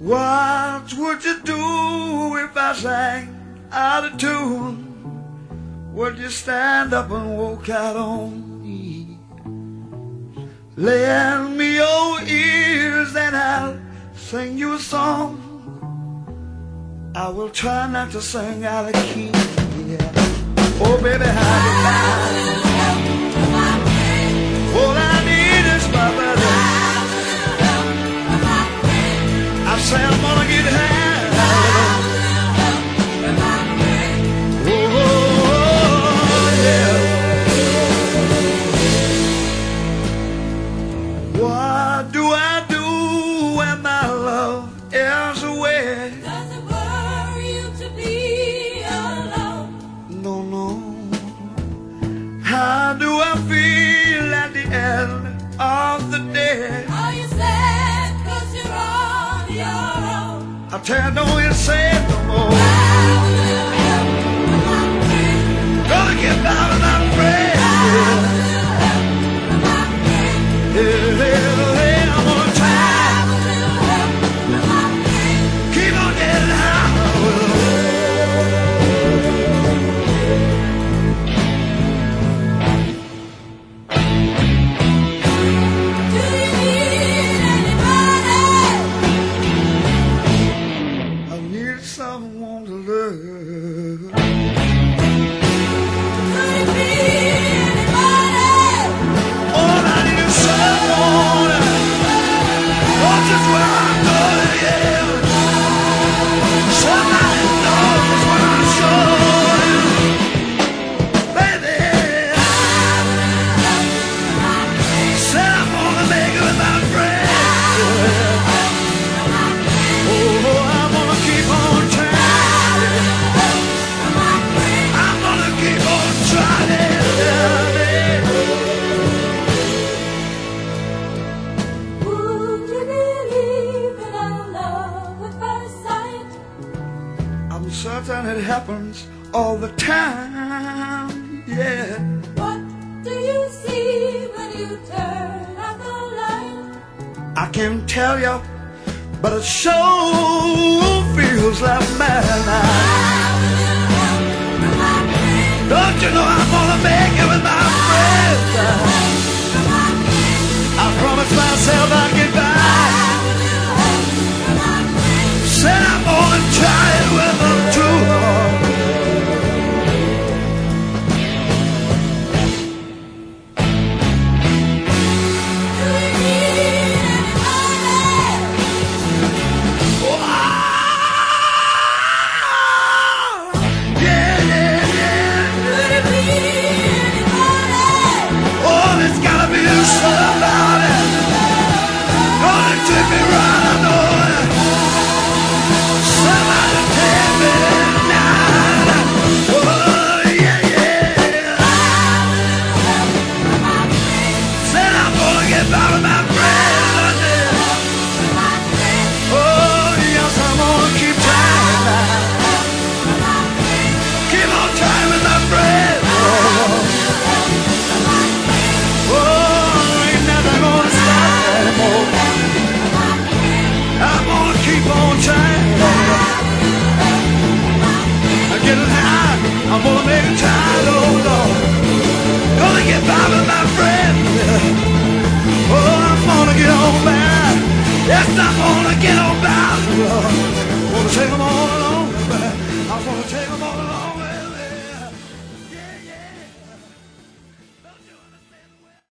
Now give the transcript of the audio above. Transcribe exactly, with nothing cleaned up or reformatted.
What would you do if I sang out of tune? Would you stand up and walk out on me? Lend me your ears and I'll sing you a song. I will try not to sing out of key. Yeah. Oh baby, how do all I need is my brother. I say I'm gonna get high. What do I do when my love is away? Does it worry you to be alone? No, no. How do I feel at the end of the day? Are you sad cause you're on your own? I tell you, don't you say it no more. Gonna get out of my prayer. Yeah, yeah, yeah, I'm gonna try. Keep on getting high. Do you need anybody? I need someone to love. Could it be anybody? All I need is someone. Oh, just where I'm going, yeah. Somebody knows what I'm showing. Baby, said I'm gonna make it with my friends. Oh, I'm gonna keep on trying. I'm gonna keep on trying. Would you believe in our love at first sight? I'm certain it happens all the time, yeah. What do you see when you turn out the light? I can't tell you, but it sure feels like midnight. Don't you know I'm gonna make it with my friends?